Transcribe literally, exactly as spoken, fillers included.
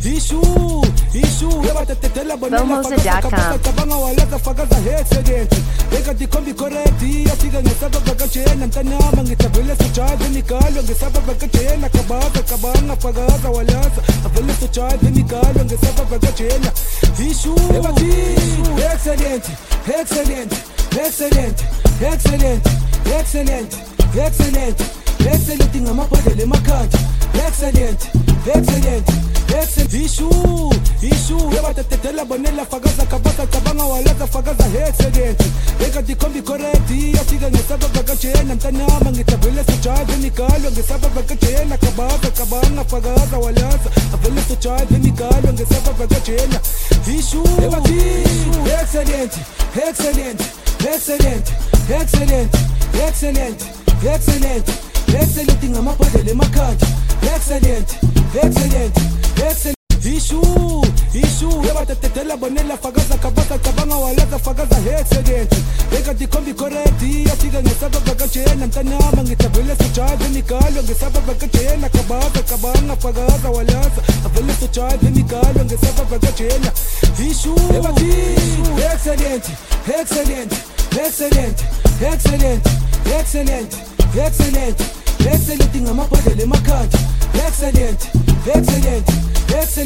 Ishu, ishu, yabatetela bonela Bomoza.com. Kabanga wala fakaza excellent. Eka dikombi correct, yafika ngesaba bakachena ntanyama ngitabele suchaze nikalo ngesaba bakachena kabaka kabanga fakaza wala avele suchaze nikalo ngesaba bakachena. Ishu, excellent, excellent, excellent, excellent, excellent, excellent, excellent ngamaphadele emakhanda. Excellent, excellent, excellent. Ishu, ishu, yabatetela bonela fakaza kabaka kabanga wala fakaza excellent. Eka dikombi correct, yafika ngesaba bakachena ntanyama ngitabele suchaze nikalo ngesaba bakachena kabaka kabanga fakaza wala avele suchaze nikalo ngesaba bakachena. Ishu, excellent, excellent, excellent, excellent, excellent, excellent, excellent ngamaphadele emakhanda. Excellent, excellent, excellent. Ishu, ishu, yabatetela bonela fakaza kabaka kabanga wala fakaza excellent. Eka dikombi correct, yafika ngesaba bakachena ntanyama ngitabele suchaze nikalo ngesaba bakachena kabaka kabanga fakaza wala avele suchaze nikalo ngesaba bakachena. Ishu, excellent, excellent, excellent, excellent, excellent, excellent, excellent ngamaphadele emakhanda. Excellent, excellent, excellent.